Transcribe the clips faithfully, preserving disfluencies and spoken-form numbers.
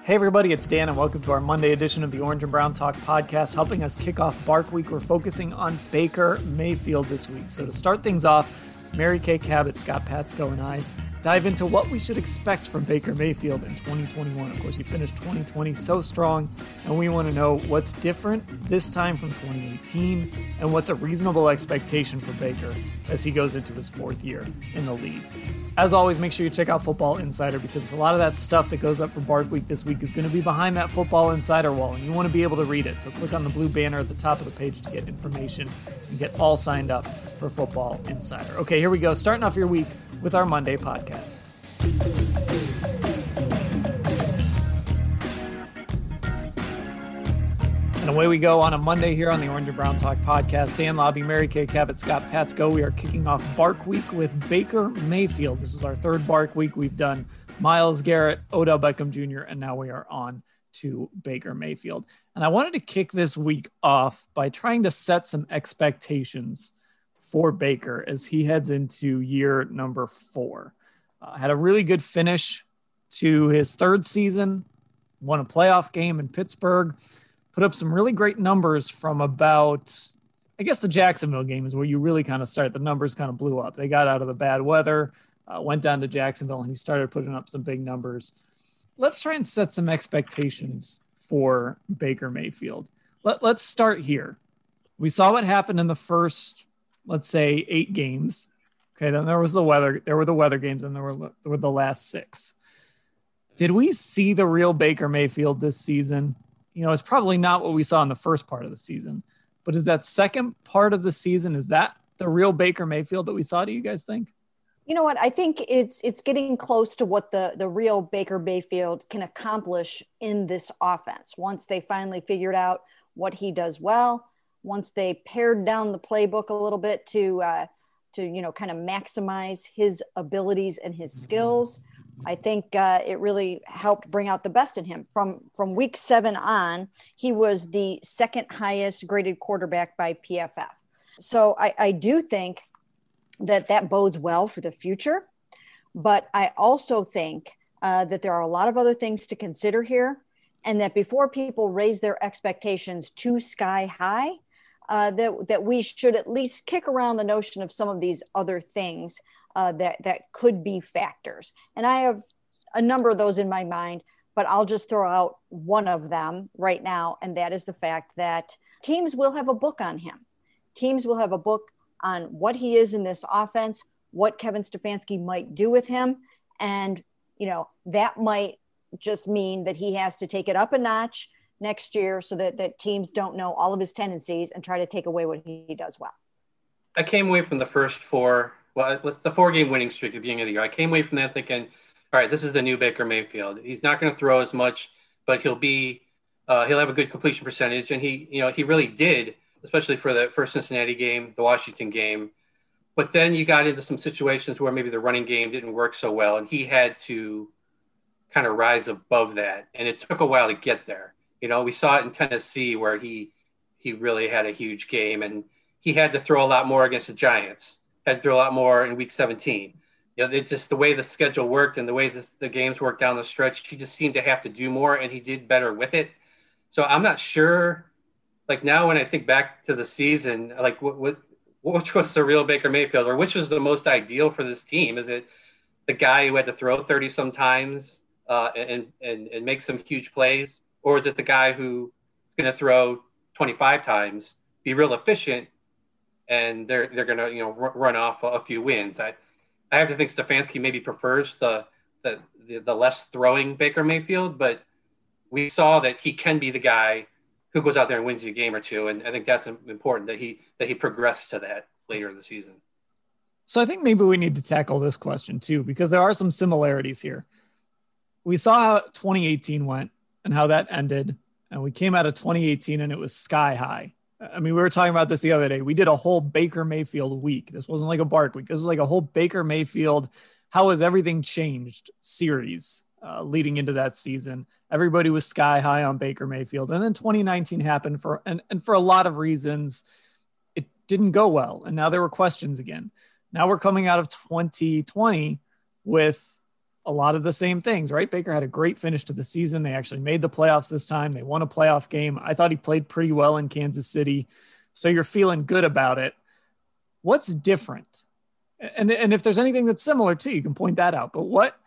Hey everybody, it's Dan and welcome to our Monday edition of the Orange and Brown Talk podcast. Helping us kick off Bark Week, we're focusing on Baker Mayfield this week. So to start things off, Mary Kay Cabot, Scott Patsko, and I dive into what we should expect from Baker Mayfield in twenty twenty-one. Of course, he finished twenty twenty so strong, and we want to know what's different this time from twenty eighteen and what's a reasonable expectation for Baker as he goes into his fourth year in the league. As always, make sure you check out Football Insider because a lot of that stuff that goes up for Bark Week this week is going to be behind that Football Insider wall, and you want to be able to read it. So click on the blue banner at the top of the page to get information and get all signed up for Football Insider. Okay, here we go. Starting off your week with our Monday podcast. And away we go on a Monday here on the Orange and Brown Talk podcast. Dan Lobby, Mary Kay Cabot, Scott Patsko. We are kicking off Bark Week with Baker Mayfield. This is our third Bark Week. We've done Myles Garrett, Odell Beckham Junior, and now we are on to Baker Mayfield. And I wanted to kick this week off by trying to set some expectations for Baker as he heads into year number four. Uh, had a really good finish to his third season, won a playoff game in Pittsburgh, put up some really great numbers from about, I guess the Jacksonville game is where you really kind of start. The numbers kind of blew up. They got out of the bad weather, uh, went down to Jacksonville, and he started putting up some big numbers. Let's try and set some expectations for Baker Mayfield. Let, let's start here. We saw what happened in the first, let's say, eight games. Okay, then there was the weather. There were the weather games, and there were, there were the last six. Did we see the real Baker Mayfield this season? You know, it's probably not what we saw in the first part of the season, but is that second part of the season, is that the real Baker Mayfield that we saw? Do you guys think? You know what? I think it's it's getting close to what the, the real Baker Mayfield can accomplish in this offense. Once they finally figured out what he does well, once they pared down the playbook a little bit to, uh, to you know, kind of maximize his abilities and his skills, I think uh, it really helped bring out the best in him. From from week seven on, he was the second highest graded quarterback by P F F. So I, I do think that that bodes well for the future. But I also think uh, that there are a lot of other things to consider here, and that before people raise their expectations too sky high, uh, that, that we should at least kick around the notion of some of these other things Uh, that that could be factors. And I have a number of those in my mind, but I'll just throw out one of them right now. And that is the fact that teams will have a book on him. Teams will have a book on what he is in this offense, what Kevin Stefanski might do with him. And, you know, that might just mean that he has to take it up a notch next year so that, that teams don't know all of his tendencies and try to take away what he does well. I came away from the first four Well, with the four-game winning streak at the beginning of the year, I came away from that thinking, all right, this is the new Baker Mayfield. He's not going to throw as much, but he'll be, uh, he'll have a good completion percentage. And he, you know, he really did, especially for the first Cincinnati game, the Washington game. But then you got into some situations where maybe the running game didn't work so well, and he had to kind of rise above that. And it took a while to get there. You know, we saw it in Tennessee where he, he really had a huge game, and he had to throw a lot more against the Giants. Had to throw a lot more in week seventeen. You know, it just the way the schedule worked and the way this, the games worked down the stretch, he just seemed to have to do more, and he did better with it. So I'm not sure. Like now, when I think back to the season, like what, what which was the real Baker Mayfield, or which was the most ideal for this team? Is it the guy who had to throw thirty sometimes uh, and and and make some huge plays, or is it the guy who's going to throw twenty-five times, be real efficient, and they're they're going to, you know, run off a few wins? I I have to think Stefanski maybe prefers the, the the the less throwing Baker Mayfield, but we saw that he can be the guy who goes out there and wins you a game or two, and I think that's important that he that he progressed to that later in the season. So I think maybe we need to tackle this question too, because there are some similarities here. We saw how twenty eighteen went and how that ended, and we came out of twenty eighteen and it was sky high. I mean, we were talking about this the other day. We did a whole Baker Mayfield week. This wasn't like a Bark week. This was like a whole Baker Mayfield, how has everything changed series uh, leading into that season. Everybody was sky high on Baker Mayfield. And then twenty nineteen happened for, and, and for a lot of reasons, it didn't go well. And now there were questions again. Now we're coming out of twenty twenty with a lot of the same things, right? Baker had a great finish to the season. They actually made the playoffs this time. They won a playoff game. I thought he played pretty well in Kansas City. So you're feeling good about it. What's different? And, and if there's anything that's similar too, you can point that out. But what,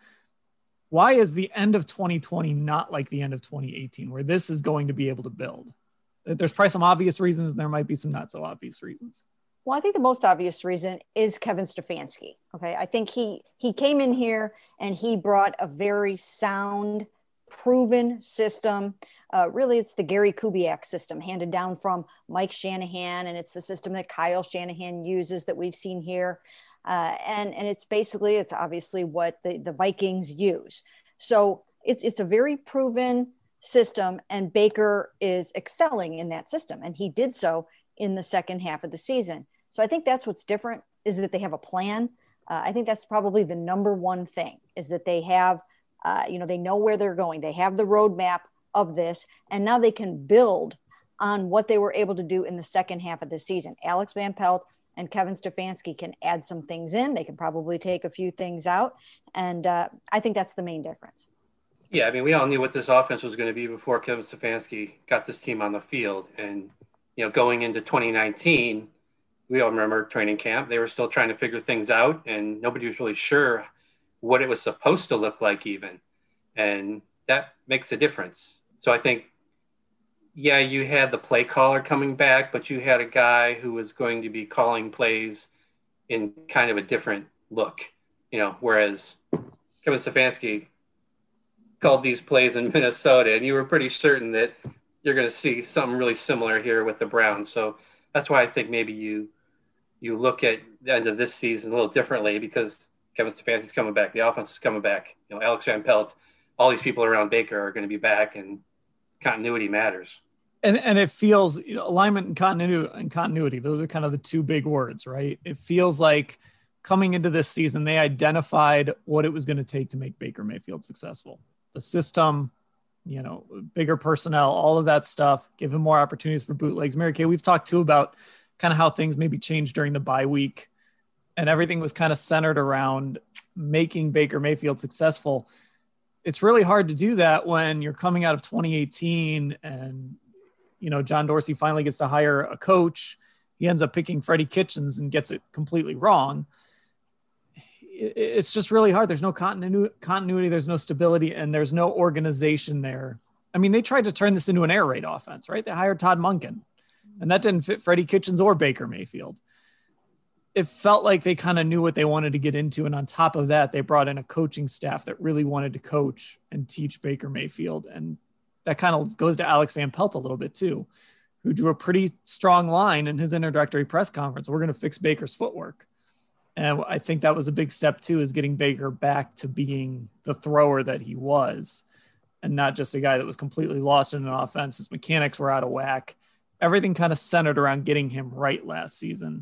why is the end of twenty twenty not like the end of twenty eighteen, where this is going to be able to build? There's probably some obvious reasons, and there might be some not so obvious reasons. Well, I think the most obvious reason is Kevin Stefanski. Okay. I think he, he came in here and he brought a very sound, proven system. Uh, really, it's the Gary Kubiak system handed down from Mike Shanahan. And it's the system that Kyle Shanahan uses that we've seen here. Uh, and, and it's basically, it's obviously what the, the Vikings use. So it's, it's a very proven system, and Baker is excelling in that system. And he did so in the second half of the season. So I think that's what's different, is that they have a plan. Uh, I think that's probably the number one thing, is that they have, uh, you know, they know where they're going. They have the roadmap of this, and now they can build on what they were able to do in the second half of the season. Alex Van Pelt and Kevin Stefanski can add some things in. They can probably take a few things out. And uh, I think that's the main difference. Yeah, I mean, we all knew what this offense was going to be before Kevin Stefanski got this team on the field. And, you know, going into twenty nineteen, we all remember training camp. They were still trying to figure things out, and nobody was really sure what it was supposed to look like even. And that makes a difference. So I think, yeah, you had the play caller coming back, but you had a guy who was going to be calling plays in kind of a different look, you know, whereas Kevin Stefanski called these plays in Minnesota, and you were pretty certain that you're going to see something really similar here with the Browns. So that's why I think maybe you you look at the end of this season a little differently, because Kevin Stefanski's coming back, the offense is coming back. You know, Alex Van Pelt, all these people around Baker are going to be back, and continuity matters. And and it feels, you know, alignment and continuity and continuity. Those are kind of the two big words, right? It feels like coming into this season, they identified what it was going to take to make Baker Mayfield successful. The system, you know, bigger personnel, all of that stuff, give him more opportunities for bootlegs. Mary Kay, we've talked too about kind of how things maybe changed during the bye week, and everything was kind of centered around making Baker Mayfield successful. It's really hard to do that when you're coming out of twenty eighteen and, you know, John Dorsey finally gets to hire a coach. He ends up picking Freddie Kitchens and gets it completely wrong. It's just really hard. There's no continuity. There's no stability, and there's no organization there. I mean, they tried to turn this into an air raid offense, right? They hired Todd Monken, and that didn't fit Freddie Kitchens or Baker Mayfield. It felt like they kind of knew what they wanted to get into. And on top of that, they brought in a coaching staff that really wanted to coach and teach Baker Mayfield. And that kind of goes to Alex Van Pelt a little bit too, who drew a pretty strong line in his introductory press conference. We're going to fix Baker's footwork. And I think that was a big step too, is getting Baker back to being the thrower that he was, and not just a guy that was completely lost in an offense. His mechanics were out of whack. Everything kind of centered around getting him right last season.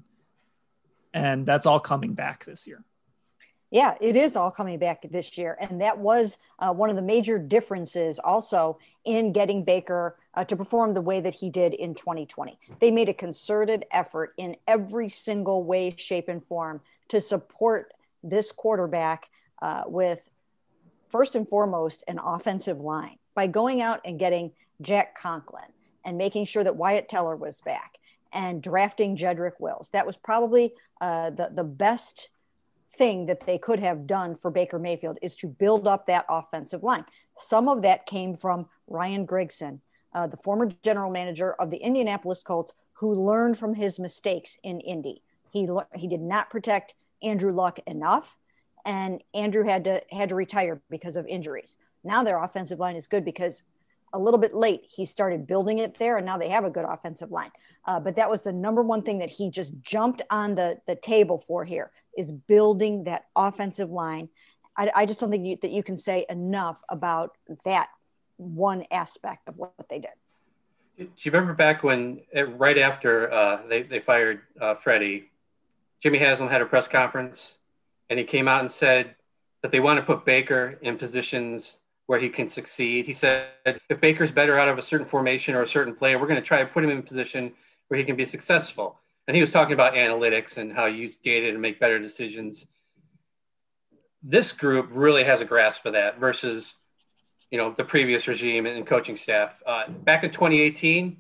And that's all coming back this year. Yeah, it is all coming back this year. And that was uh, one of the major differences also in getting Baker uh, to perform the way that he did in twenty twenty. They made a concerted effort in every single way, shape, and form to support this quarterback uh, with, first and foremost, an offensive line by going out and getting Jack Conklin and making sure that Wyatt Teller was back and drafting Jedrick Wills. That was probably uh, the, the best thing that they could have done for Baker Mayfield, is to build up that offensive line. Some of that came from Ryan Grigson, uh, the former general manager of the Indianapolis Colts, who learned from his mistakes in Indy. He he did not protect Andrew Luck enough, and Andrew had to had to retire because of injuries. Now their offensive line is good because a little bit late he started building it there, and now they have a good offensive line. Uh, but that was the number one thing that he just jumped on the, the table for here, is building that offensive line. I, I just don't think you, that you can say enough about that one aspect of what, what they did. Do you remember back when, right after uh, they, they fired uh, Freddie, Jimmy Haslam had a press conference, and he came out and said that they want to put Baker in positions where he can succeed. He said, if Baker's better out of a certain formation or a certain player, we're going to try to put him in a position where he can be successful. And he was talking about analytics and how you use data to make better decisions. this group really has a grasp of that versus, you know, the previous regime and coaching staff. Uh, back in twenty eighteen,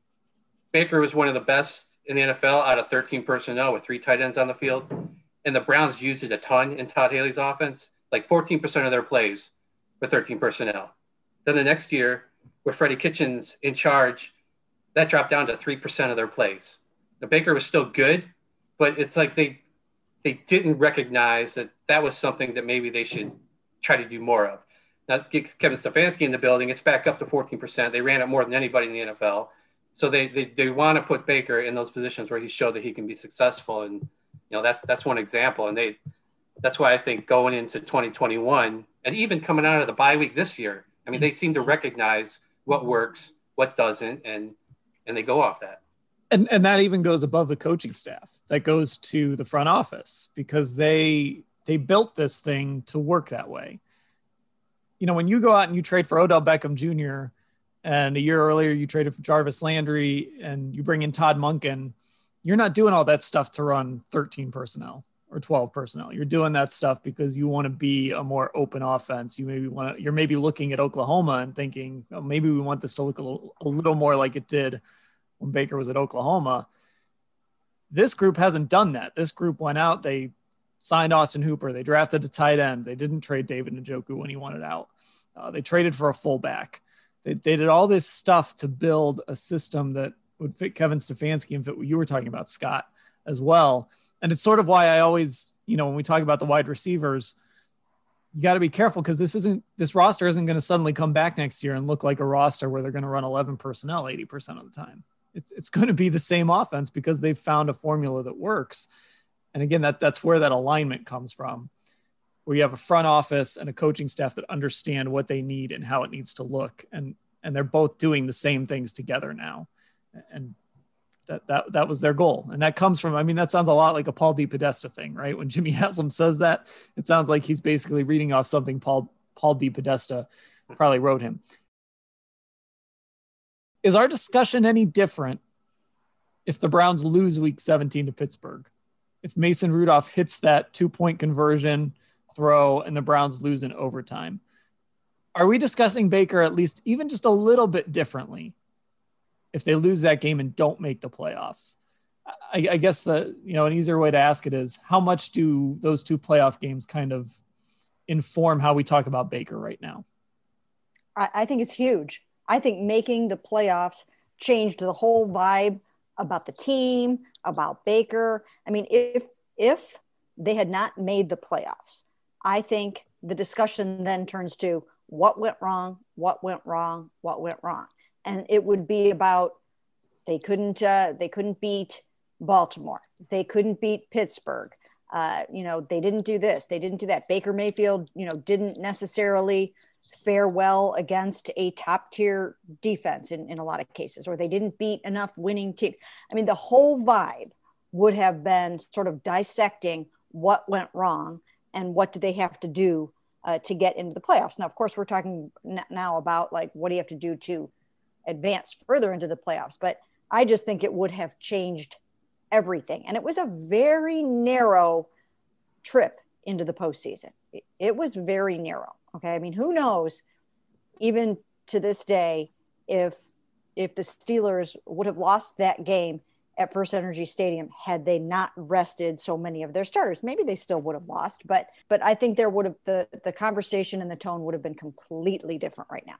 Baker was one of the best in the N F L out of thirteen personnel with three tight ends on the field. And the Browns used it a ton in Todd Haley's offense, like fourteen percent of their plays with thirteen personnel. Then the next year, with Freddie Kitchens in charge, that dropped down to three percent of their plays. The Baker was still good, but it's like they they didn't recognize that that was something that maybe they should try to do more of. Now, Kevin Stefanski in the building, it's back up to fourteen percent. They ran it more than anybody in the N F L. So they, they, they want to put Baker in those positions where he showed that he can be successful. And, you know, that's, that's one example. And they, that's why I think going into twenty twenty-one and even coming out of the bye week this year, I mean, they seem to recognize what works, what doesn't, and, and they go off that. And and that even goes above the coaching staff. That goes to the front office because they they built this thing to work that way. You know, when you go out and you trade for Odell Beckham Junior and a year earlier you traded for Jarvis Landry and you bring in Todd Monken, you're not doing all that stuff to run thirteen personnel or twelve personnel. You're doing that stuff because you want to be a more open offense. You maybe want to, you're maybe looking at Oklahoma and thinking, oh, maybe we want this to look a little, a little more like it did when Baker was at Oklahoma. This group hasn't done that. This group went out, they signed Austin Hooper, they drafted a tight end, they didn't trade David Njoku when he wanted out. Uh, they traded for a fullback. They, they did all this stuff to build a system that would fit Kevin Stefanski and fit what you were talking about, Scott, as well. And it's sort of why I always, you know, when we talk about the wide receivers, you got to be careful because this isn't, this roster isn't going to suddenly come back next year and look like a roster where they're going to run eleven personnel eighty percent of the time. It's it's going to be the same offense because they've found a formula that works. And again, that that's where that alignment comes from, where you have a front office and a coaching staff that understand what they need and how it needs to look. And, and they're both doing the same things together now. And that, that, that was their goal. And that comes from, I mean, that sounds a lot like a Paul DePodesta thing, right? When Jimmy Haslam says that, it sounds like he's basically reading off something Paul, Paul DePodesta probably wrote him. Is our discussion any different if the Browns lose week seventeen to Pittsburgh? If Mason Rudolph hits that two-point conversion throw and the Browns lose in overtime? Are we discussing Baker at least even just a little bit differently if they lose that game and don't make the playoffs? I, I guess the, you know, an easier way to ask it is how much do those two playoff games kind of inform how we talk about Baker right now? I, I think it's huge. I think making the playoffs changed the whole vibe about the team, about Baker. I mean, if if they had not made the playoffs, I think the discussion then turns to what went wrong, what went wrong, what went wrong. And it would be about they couldn't uh, they couldn't beat Baltimore. They couldn't beat Pittsburgh. Uh, you know, they didn't do this. They didn't do that. Baker Mayfield, you know, didn't necessarily fare well against a top tier defense in, in a lot of cases, or they didn't beat enough winning teams. I mean, the whole vibe would have been sort of dissecting what went wrong and what do they have to do uh, to get into the playoffs. Now, of course, we're talking n- now about like, what do you have to do to advance further into the playoffs? But I just think it would have changed everything. And it was a very narrow trip into the postseason. It, it was very narrow. Okay. I mean, who knows, even to this day, if, if the Steelers would have lost that game at First Energy Stadium, had they not rested so many of their starters, maybe they still would have lost, but, but I think there would have, the, the conversation and the tone would have been completely different right now.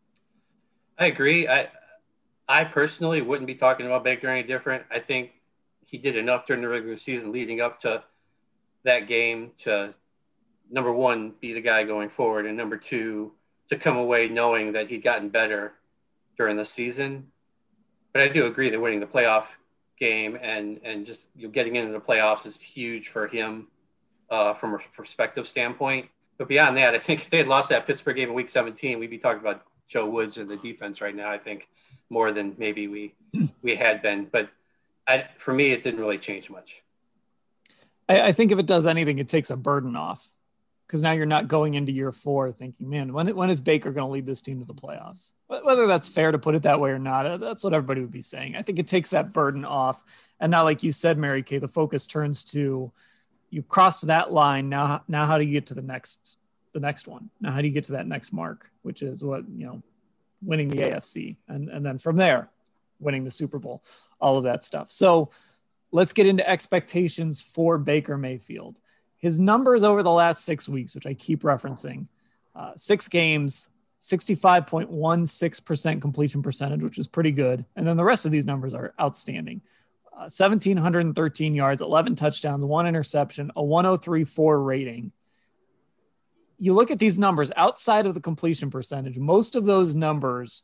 I agree. I, I personally wouldn't be talking about Baker any different. I think he did enough during the regular season leading up to that game to, number one, be the guy going forward, and number two, to come away knowing that he'd gotten better during the season. But I do agree that winning the playoff game and, and just, you know, getting into the playoffs is huge for him uh, from a perspective standpoint. But beyond that, I think if they had lost that Pittsburgh game in week seventeen, we'd be talking about Joe Woods and the defense right now, I think, more than maybe we we had been. But I, for me, it didn't really change much. I, I think if it does anything, it takes a burden off. Because now you're not going into year four thinking, man, when, when is Baker going to lead this team to the playoffs? Whether that's fair to put it that way or not, that's what everybody would be saying. I think it takes that burden off. And now, like you said, Mary Kay, the focus turns to you've crossed that line. Now, now how do you get to the next, the next one? Now, how do you get to that next mark, which is what, you know, winning the A F C, and, and then from there, winning the Super Bowl, all of that stuff. So let's get into expectations for Baker Mayfield. His numbers over the last six weeks, which I keep referencing, uh, six games, sixty-five point one six percent completion percentage, which is pretty good. And then the rest of these numbers are outstanding. Uh, one thousand seven hundred thirteen yards, eleven touchdowns, one interception, a one oh three point four rating. You look at these numbers outside of the completion percentage, most of those numbers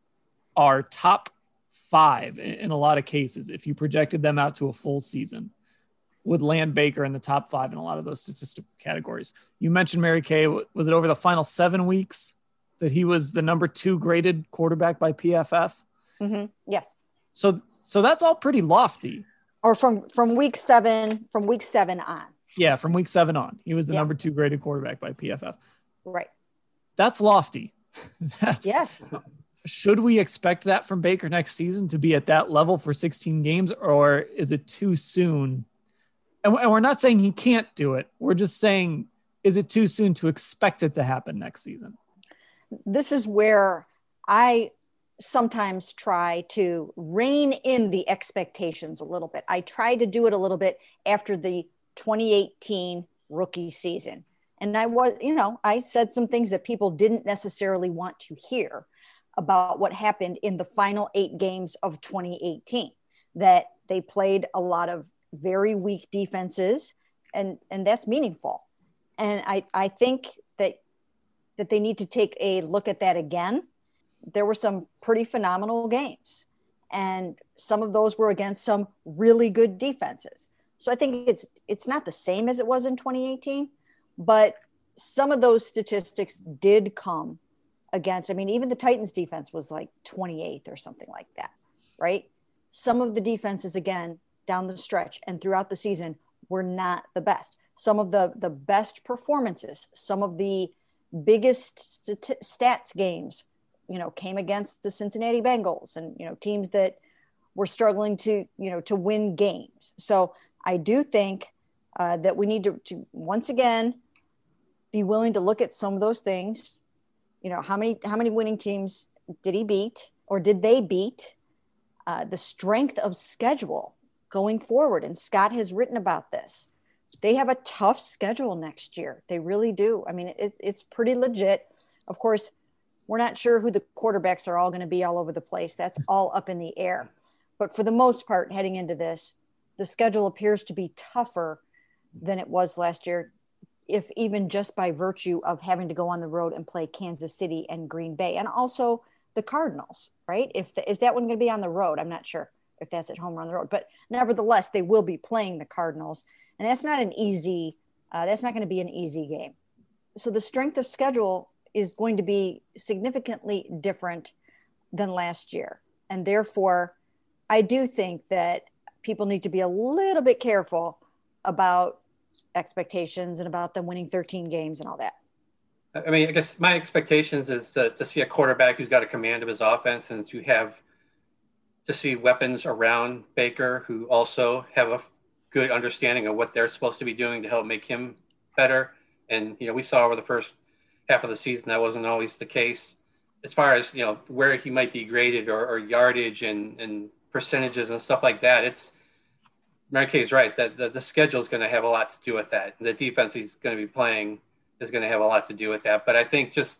are top five in, in a lot of cases. If you projected them out to a full season, would land Baker in the top five in a lot of those statistical categories. You mentioned Mary Kay. Was it over the final seven weeks that he was the number two graded quarterback by P F F? Mm-hmm. Yes. So, so that's all pretty lofty. Or from, from week seven, from week seven on. Yeah. From week seven on, he was the yeah. number two graded quarterback by P F F. Right. That's lofty. That's yes. Should we expect that from Baker next season to be at that level for sixteen games, or is it too soon? And we're not saying he can't do it. We're just saying, is it too soon to expect it to happen next season? This is where I sometimes try to rein in the expectations a little bit. I tried to do it a little bit after the twenty eighteen rookie season. And I was, you know, I said some things that people didn't necessarily want to hear about what happened in the final eight games of twenty eighteen, that they played a lot of very weak defenses, and, and that's meaningful. And I, I think that, that they need to take a look at that again. There were some pretty phenomenal games, and some of those were against some really good defenses. So I think it's, it's not the same as it was in twenty eighteen, but some of those statistics did come against, I mean, even the Titans defense was like twenty-eighth or something like that, right? Some of the defenses, again, down the stretch and throughout the season were not the best. Some of the, the best performances, some of the biggest st- stats games, you know, came against the Cincinnati Bengals and, you know, teams that were struggling to, you know, to win games. So I do think uh, that we need to, to, once again, be willing to look at some of those things. You know, how many, how many winning teams did he beat, or did they beat? Uh, the strength of schedule going forward. And Scott has written about this. They have a tough schedule next year. They really do. I mean, it's, it's pretty legit. Of course, we're not sure who the quarterbacks are all going to be all over the place. That's all up in the air. But for the most part, heading into this, the schedule appears to be tougher than it was last year, if even just by virtue of having to go on the road and play Kansas City and Green Bay, and also the Cardinals, right? If the, is that one going to be on the road? I'm not sure if that's at home or on the road, but nevertheless, they will be playing the Cardinals, and that's not an easy, uh, that's not going to be an easy game. So the strength of schedule is going to be significantly different than last year. And therefore, I do think that people need to be a little bit careful about expectations and about them winning thirteen games and all that. I mean, I guess my expectations is to, to see a quarterback who's got a command of his offense, and to have to see weapons around Baker who also have a good understanding of what they're supposed to be doing to help make him better. And, you know, we saw over the first half of the season that wasn't always the case as far as, you know, where he might be graded, or, or yardage and, and percentages and stuff like that. It's, Mary Kay is right, that the, the schedule is going to have a lot to do with that. The defense he's going to be playing is going to have a lot to do with that. But I think just,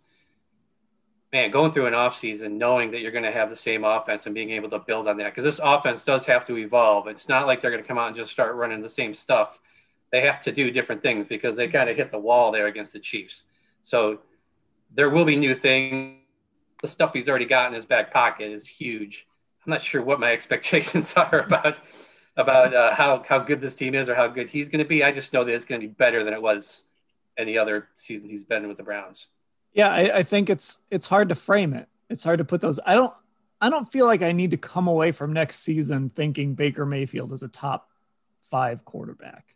man, going through an offseason, knowing that you're going to have the same offense and being able to build on that, because this offense does have to evolve. It's not like they're going to come out and just start running the same stuff. They have to do different things because they kind of hit the wall there against the Chiefs. So there will be new things. The stuff he's already got in his back pocket is huge. I'm not sure what my expectations are about about uh, how, how good this team is or how good he's going to be. I just know that it's going to be better than it was any other season he's been with the Browns. Yeah, I, I think it's it's hard to frame it. It's hard to put those. I don't I don't feel like I need to come away from next season thinking Baker Mayfield is a top five quarterback.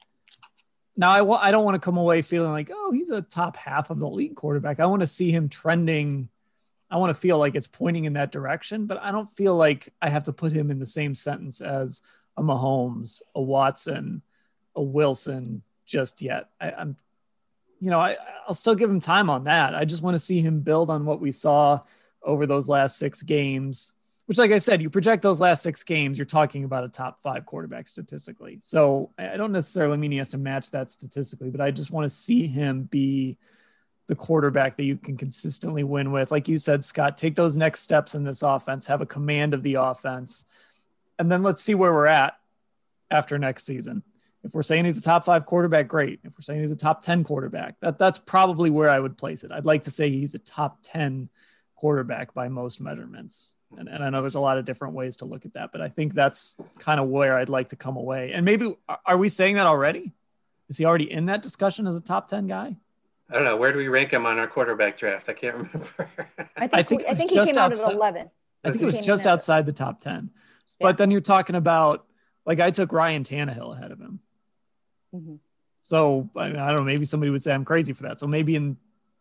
Now, I, wa- I don't want to come away feeling like, oh, he's a top half of the league quarterback. I want to see him trending. I want to feel like it's pointing in that direction, but I don't feel like I have to put him in the same sentence as a Mahomes, a Watson, a Wilson, just yet. I, I'm, you know, I, I'll still give him time on that. I just want to see him build on what we saw over those last six games, which, like I said, you project those last six games, you're talking about a top five quarterback statistically. So I don't necessarily mean he has to match that statistically, but I just want to see him be the quarterback that you can consistently win with. Like you said, Scott, take those next steps in this offense, have a command of the offense, and then let's see where we're at after next season. If we're saying he's a top five quarterback, great. If we're saying he's a top ten quarterback, that that's probably where I would place it. I'd like to say he's a top ten quarterback by most measurements. And, and I know there's a lot of different ways to look at that, but I think that's kind of where I'd like to come away. And maybe, are we saying that already? Is he already in that discussion as a top ten guy? I don't know. Where do we rank him on our quarterback draft? I can't remember. I think, I think, I think he came outside, out at eleven. I think it was just outside the top ten. Yeah. But then you're talking about, like, I took Ryan Tannehill ahead of him. Mm-hmm. So I, mean, I don't know, maybe somebody would say I'm crazy for that. So maybe in,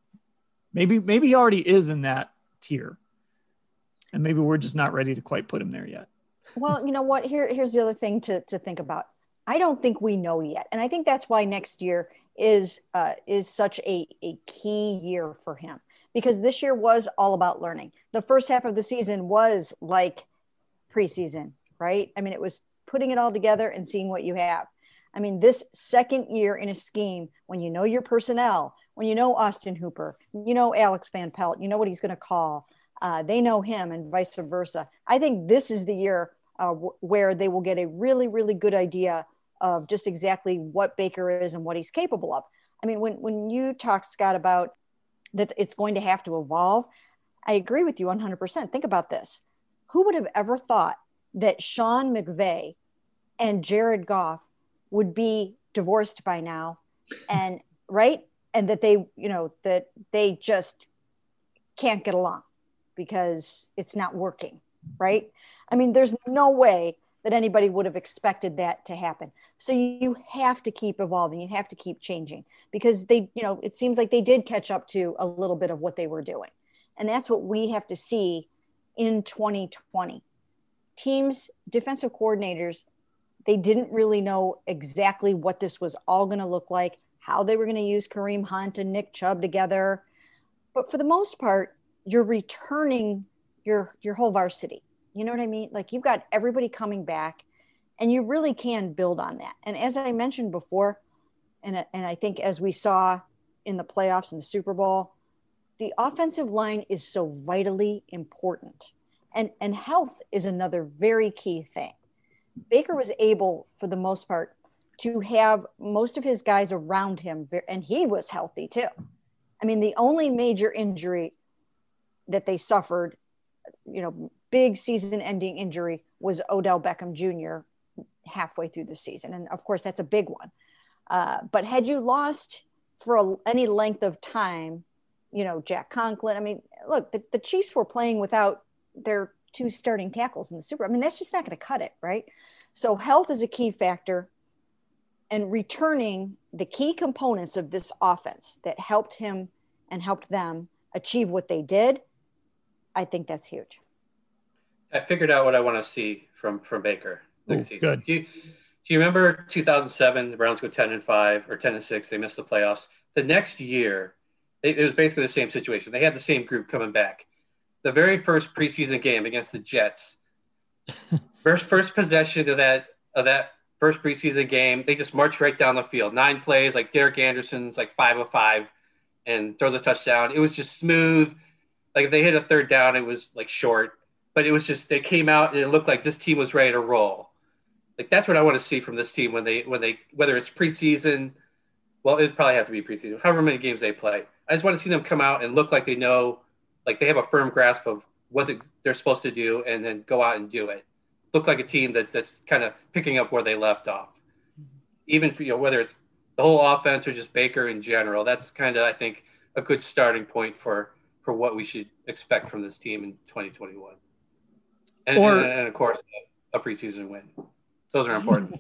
maybe, maybe he already is in that tier. And maybe we're just not ready to quite put him there yet. Well, you know what? Here, here's the other thing to, to think about. I don't think we know yet. And I think that's why next year is uh, is such a, a key year for him, because this year was all about learning. The first half of the season was like preseason, right? I mean, it was putting it all together and seeing what you have. I mean, this second year in a scheme, when you know your personnel, when you know Austin Hooper, you know Alex Van Pelt, you know what he's going to call, uh, they know him and vice versa. I think this is the year uh, w- where they will get a really, really good idea of just exactly what Baker is and what he's capable of. I mean, when, when you talk, Scott, about that it's going to have to evolve, I agree with you one hundred percent. Think about this. Who would have ever thought that Sean McVay and Jared Goff would be divorced by now, and right? And that they, you know, that they just can't get along because it's not working, right? I mean, there's no way that anybody would have expected that to happen. So you have to keep evolving. You have to keep changing, because they, you know, it seems like they did catch up to a little bit of what they were doing. And that's what we have to see in twenty twenty. Teams, defensive coordinators, they didn't really know exactly what this was all going to look like, how they were going to use Kareem Hunt and Nick Chubb together. But for the most part, you're returning your, your whole varsity. You know what I mean? Like, you've got everybody coming back, and you really can build on that. And as I mentioned before, and, and I think as we saw in the playoffs and the Super Bowl, the offensive line is so vitally important. And, and health is another very key thing. Baker was able, for the most part, to have most of his guys around him, and he was healthy too. I mean, the only major injury that they suffered, you know, big season-ending injury, was Odell Beckham Junior halfway through the season. And of course, that's a big one. Uh, but had you lost for a, any length of time, you know, Jack Conklin, I mean, look, the, the Chiefs were playing without their two starting tackles in the Super. I mean, that's just not going to cut it, right? So health is a key factor, and returning the key components of this offense that helped him and helped them achieve what they did, I think that's huge. I figured out what I want to see from, from Baker next Ooh, season. Good. Do you, do you remember two thousand seven, the Browns go ten and five or ten and six, they missed the playoffs. The next year, it, it was basically the same situation. They had the same group coming back. The very first preseason game against the Jets, first first possession of that of that first preseason game, they just marched right down the field. Nine plays, like Derek Anderson's like five of five, and throws a touchdown. It was just smooth. Like, if they hit a third down, it was like short. But it was just, they came out and it looked like this team was ready to roll. Like, that's what I want to see from this team when they, when they, whether it's preseason, well, it'd probably have to be preseason, however many games they play. I just want to see them come out and look like they know, like they have a firm grasp of what they're supposed to do, and then go out and do it. Look like a team that, that's kind of picking up where they left off. Even for, you know, whether it's the whole offense or just Baker in general, that's kind of, I think, a good starting point for, for what we should expect from this team in twenty twenty-one. And, or, and, and of course, a preseason win. Those are important.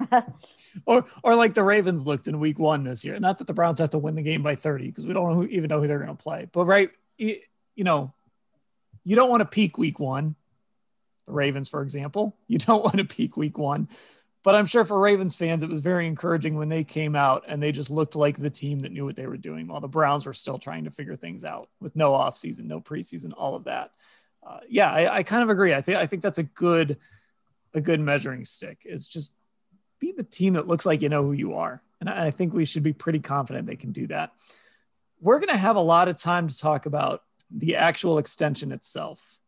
or, or like the Ravens looked in week one this year. Not that the Browns have to win the game by thirty, because we don't know who, even know who they're going to play. But right, you, you know, you don't want to peak week one. The Ravens, for example, you don't want to peak week one. But I'm sure for Ravens fans, it was very encouraging when they came out and they just looked like the team that knew what they were doing while the Browns were still trying to figure things out with no offseason, no preseason, all of that. Uh, yeah, I, I kind of agree. I think I think that's a good a good measuring stick. It's just be the team that looks like you know who you are. And I, I think we should be pretty confident they can do that. We're going to have a lot of time to talk about the actual extension itself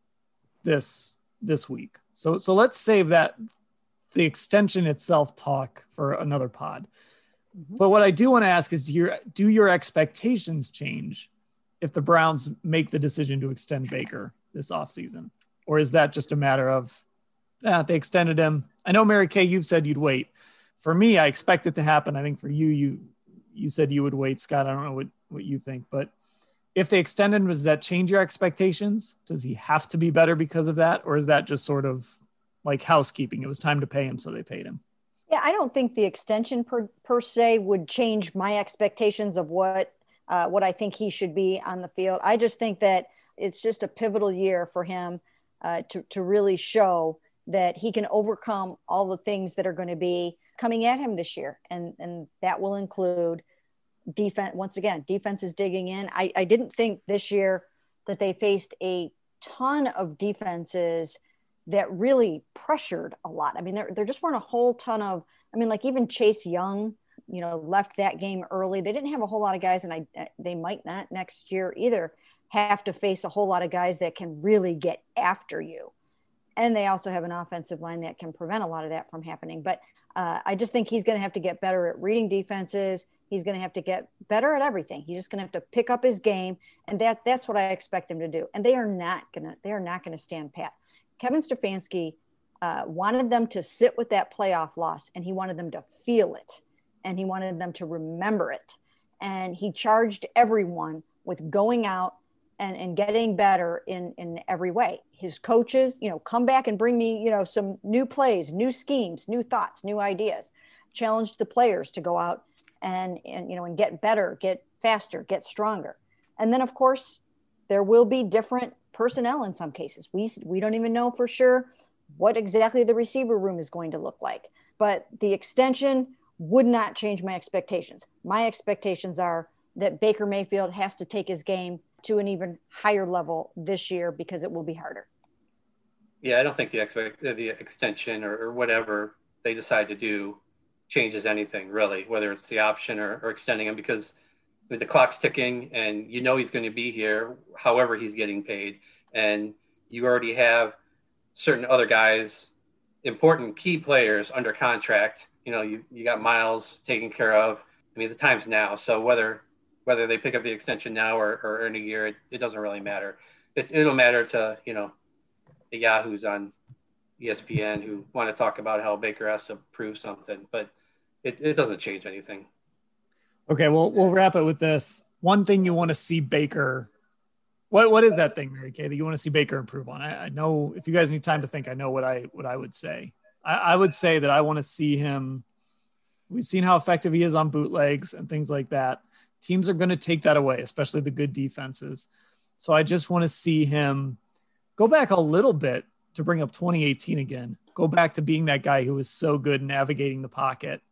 this this week. So so let's save that the extension itself talk for another pod. Mm-hmm. But what I do want to ask is, do your, do your expectations change if the Browns make the decision to extend Baker this offseason? Or is that just a matter of, eh, they extended him? I know, Mary Kay, you've said you'd wait. For me, I expect it to happen. I think for you, you you said you would wait, Scott. I don't know what, what you think. But if they extended him, does that change your expectations? Does he have to be better because of that? Or is that just sort of like housekeeping? It was time to pay him, so they paid him. Yeah, I don't think the extension per, per se would change my expectations of what uh, what I think he should be on the field. I just think that it's just a pivotal year for him uh, to, to really show that he can overcome all the things that are going to be coming at him this year. And, and that will include defense. Once again, defense is digging in. I, I didn't think this year that they faced a ton of defenses that really pressured a lot. I mean, there, there just weren't a whole ton of, I mean, like even Chase Young, you know, left that game early. They didn't have a whole lot of guys, and I, they might not next year either have to face a whole lot of guys that can really get after you. And they also have an offensive line that can prevent a lot of that from happening. But uh, I just think he's going to have to get better at reading defenses. He's going to have to get better at everything. He's just going to have to pick up his game. And that that's what I expect him to do. And they are not going to, they are not going to stand pat. Kevin Stefanski uh, wanted them to sit with that playoff loss, and he wanted them to feel it, and he wanted them to remember it. And he charged everyone with going out and, and getting better in, in every way. His coaches, you know, come back and bring me, you know, some new plays, new schemes, new thoughts, new ideas. Challenged the players to go out and, and you know, and get better, get faster, get stronger. And then, of course, there will be different personnel in some cases. We we don't even know for sure what exactly the receiver room is going to look like. But the extension would not change my expectations. My expectations are that Baker Mayfield has to take his game to an even higher level this year because it will be harder. Yeah, I don't think the expect the extension or, or whatever they decide to do changes anything really, whether it's the option or, or extending him, because the clock's ticking and you know he's going to be here however he's getting paid. And you already have certain other guys, important key players under contract. You know, you, you got Miles taken care of. I mean, the time's now. So whether whether they pick up the extension now or, or in a year, it, it doesn't really matter. It's, it'll matter to, you know, the Yahoos on E S P N who want to talk about how Baker has to prove something, but it, it doesn't change anything. Okay, well, we'll wrap it with this. One thing you want to see Baker, what what is that thing, Mary Kay, that you want to see Baker improve on? I, I know if you guys need time to think, I know what I what I would say. I, I would say that I want to see him. We've seen how effective he is on bootlegs and things like that. Teams are going to take that away, especially the good defenses. So I just want to see him go back a little bit to bring up twenty eighteen again. Go back to being that guy who was so good navigating the pocket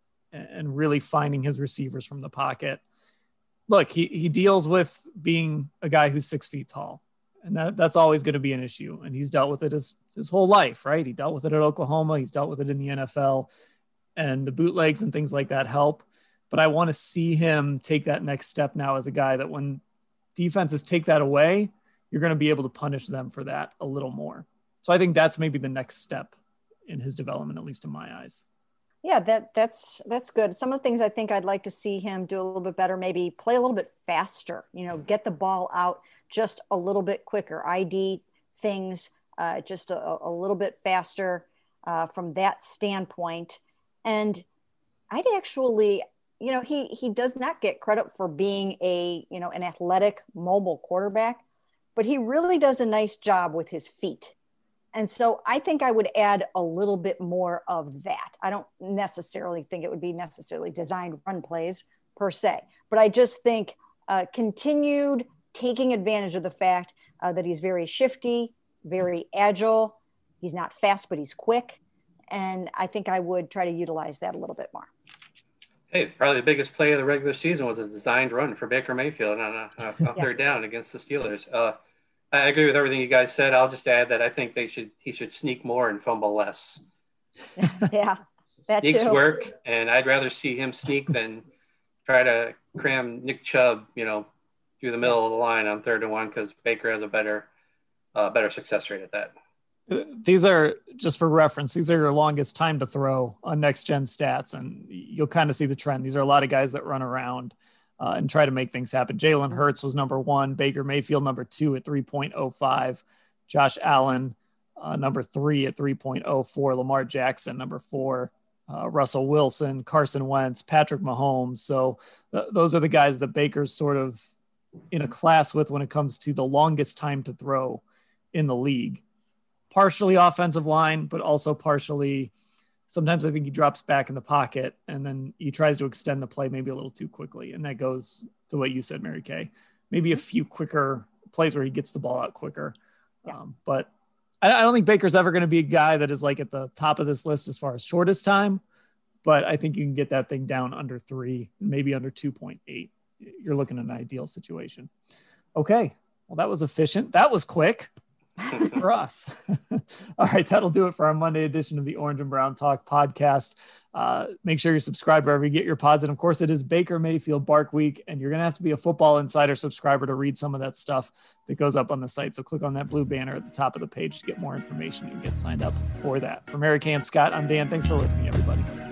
and really finding his receivers from the pocket. Look, he, he deals with being a guy who's six feet tall, and that, that's always going to be an issue. And he's dealt with it his, his whole life, right? He dealt with it at Oklahoma. He's dealt with it in the N F L, and the bootlegs and things like that help. But I want to see him take that next step now as a guy that when defenses take that away, you're going to be able to punish them for that a little more. So I think that's maybe the next step in his development, at least in my eyes. Yeah, that that's that's good. Some of the things I think I'd like to see him do a little bit better, maybe play a little bit faster, you know, get the ball out just a little bit quicker, I D things uh, just a, a little bit faster uh, from that standpoint. And I'd actually, you know, he he does not get credit for being a, you know, an athletic mobile quarterback, but he really does a nice job with his feet. And so I think I would add a little bit more of that. I don't necessarily think it would be necessarily designed run plays per se, but I just think uh, continued taking advantage of the fact uh, that he's very shifty, very agile. He's not fast, but he's quick. And I think I would try to utilize that a little bit more. Hey, probably the biggest play of the regular season was a designed run for Baker Mayfield on a, a, a Yeah. third down against the Steelers. Uh, I agree with everything you guys said. I'll just add that I think they should he should sneak more and fumble less. Yeah, that Sneaks too. work, and I'd rather see him sneak than try to cram Nick Chubb, you know, through the middle of the line on third and one, because Baker has a better uh, better success rate at that. These are, just for reference, these are your longest time to throw on Next Gen Stats, and you'll kind of see the trend. These are a lot of guys that run around uh, and try to make things happen. Jalen Hurts was number one, Baker Mayfield number two at three point oh five, Josh Allen uh, number three at three point oh four, Lamar Jackson number four, uh, Russell Wilson, Carson Wentz, Patrick Mahomes. So th- those are the guys that Baker's sort of in a class with when it comes to the longest time to throw in the league. Partially offensive line, but also partially, sometimes I think he drops back in the pocket and then he tries to extend the play maybe a little too quickly. And that goes to what you said, Mary Kay. Maybe a few quicker plays where he gets the ball out quicker. Yeah. Um, but I, I don't think Baker's ever going to be a guy that is like at the top of this list as far as shortest time. But I think you can get that thing down under three, maybe under two point eight. You're looking at an ideal situation. Okay. Well, that was efficient. That was quick. For us. All right, that'll do it for our Monday edition of the Orange and Brown Talk podcast. Uh, make sure you're subscribed wherever you get your pods. And of course, it is Baker Mayfield Bark Week, and you're going to have to be a Football Insider subscriber to read some of that stuff that goes up on the site. So click on that blue banner at the top of the page to get more information and get signed up for that. For Mary Kay and Scott, I'm Dan. Thanks for listening, everybody.